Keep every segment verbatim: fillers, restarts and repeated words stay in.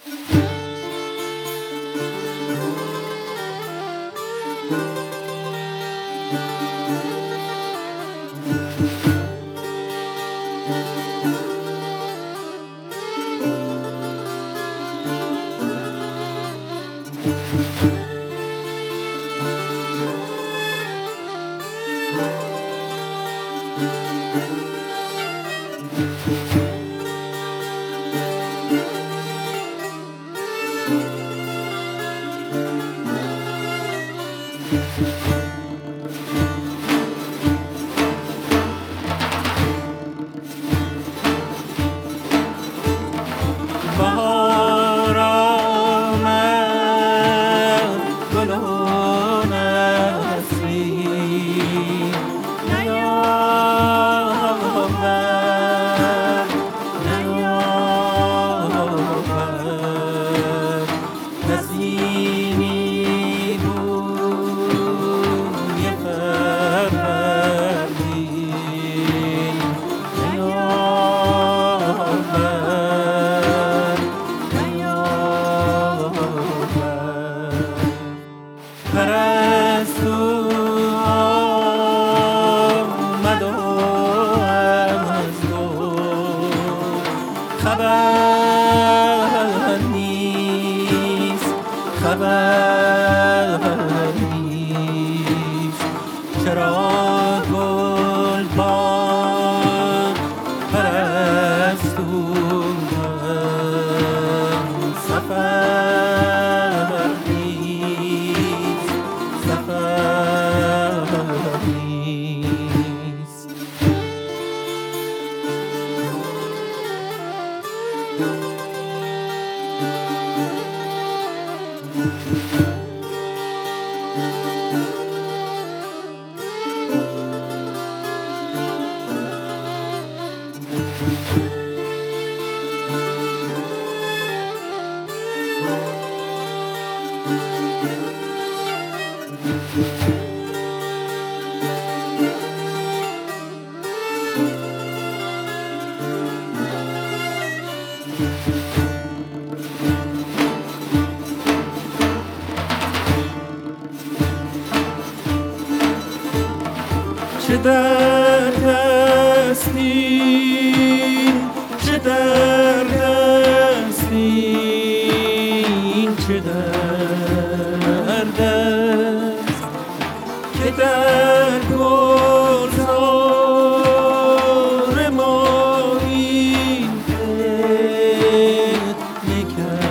خبر نیست خبر نیست چرا گل باد پرستوندن سفر نیست سفر نیست چه درد است این چه درد است این چه درد است که در گلزار ما این فتنه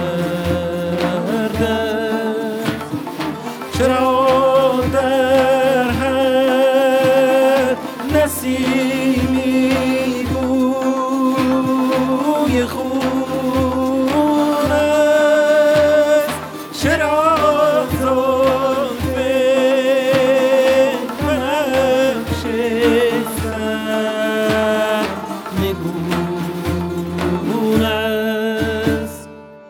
کرده است چرا در هر نسیمی بوی خون است چرا زلف بنفش سر نگون است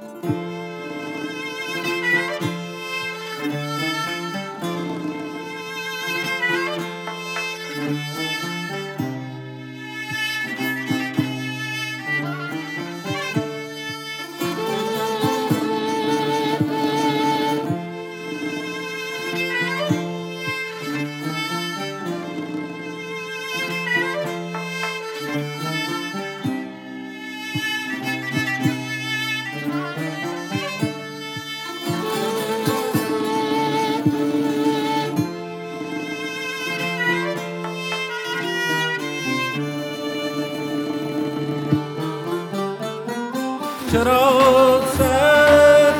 چرا سر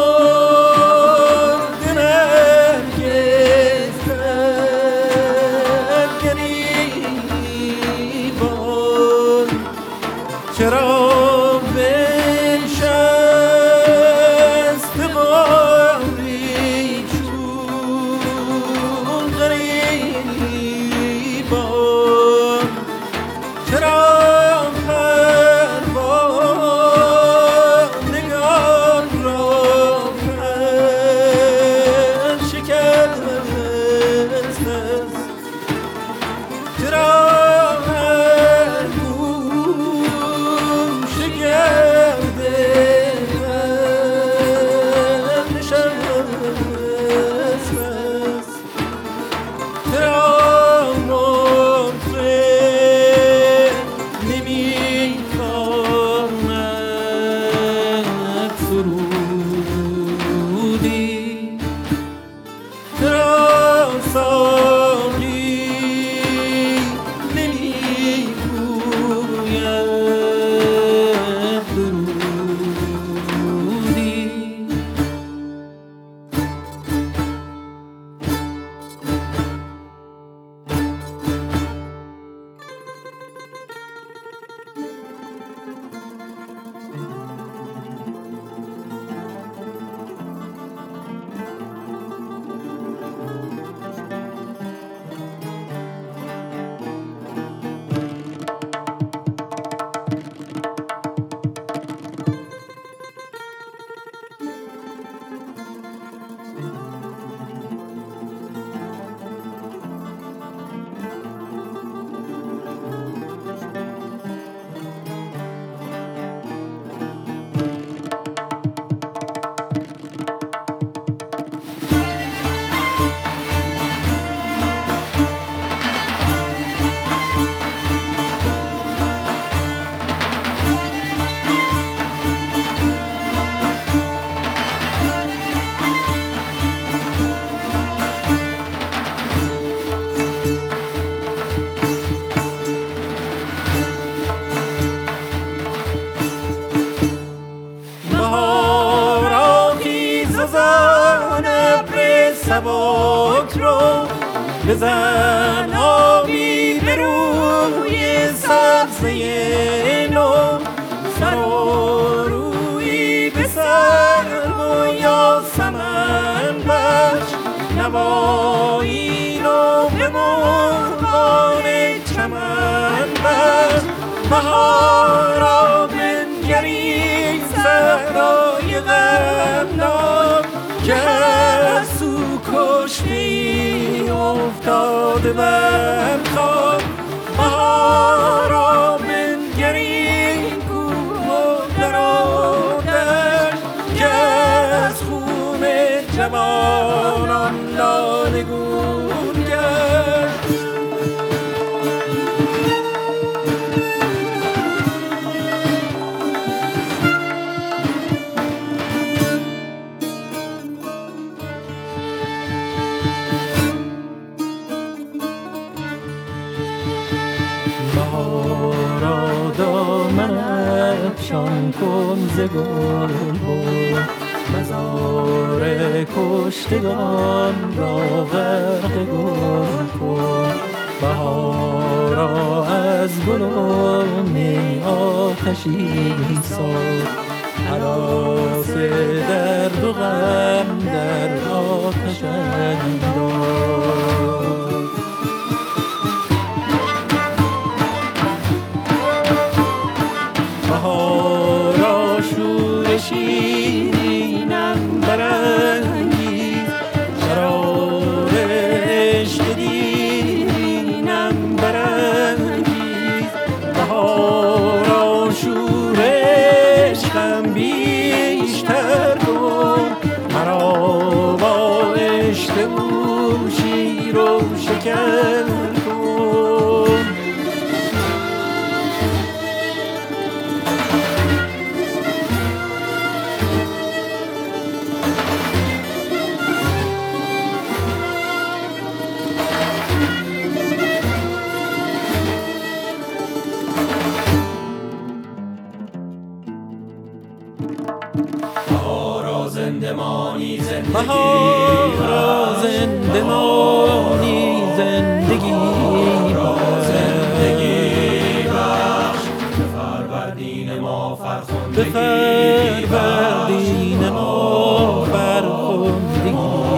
برد نرگس در گریبان چرا بنشست غاری چون غریبان چرا نگاه سبک رو بزن آبی به روی سبزه نو سر و روی به سر و یا سمن بخش نوایی رو به مرغان چمن بخش بهارا بنگری صحرای غمناک که از سو کشتی افتاده بر خاک بهارا بنگری کوه و در و دشت که از خون جوانان لاله‌گون گشت. بهارا دامن افشان کن ز گلبن مزار کشتگان را غرق گل کن بهارا از گلان آتشی ساز هراس درد و غم در آتش انداز. بهارا شور شیرینم برانگیز شرار عشق دیرینم برانگیز بهارا شور عشقم بیشتر کن مرا با عشق او شیر و شکر کن. بهارا زندمانی زندگی بهارا زندمانی زندگی بهارا زندگی بخش به فروردین ما به فرخندگی فروردین ما فرخندگی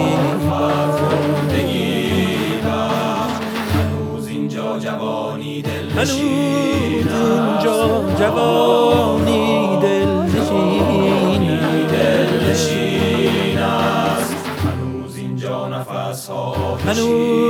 فرخندگی بخش هنوز اینجا جوانی هنوز دلنشین اینجا جوانی دلنشین دلنشین است هنوز اینجا نفس ها هنوز